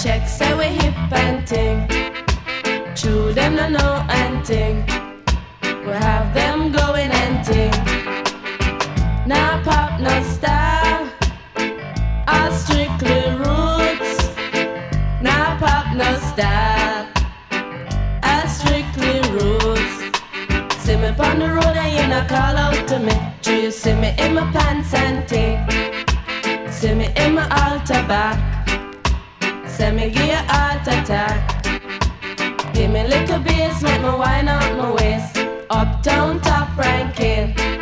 check say we hip and ting. True them no know and ting. We have them going and ting. Now pop no style, all strictly roots. Now pop no style, all strictly roots. See me on the road and you not call out to me. Do you see me in my pants and ting? See me in my altar back. Say me give you heart attack. Give me little bass, make me wind up my waist. Uptown top ranking.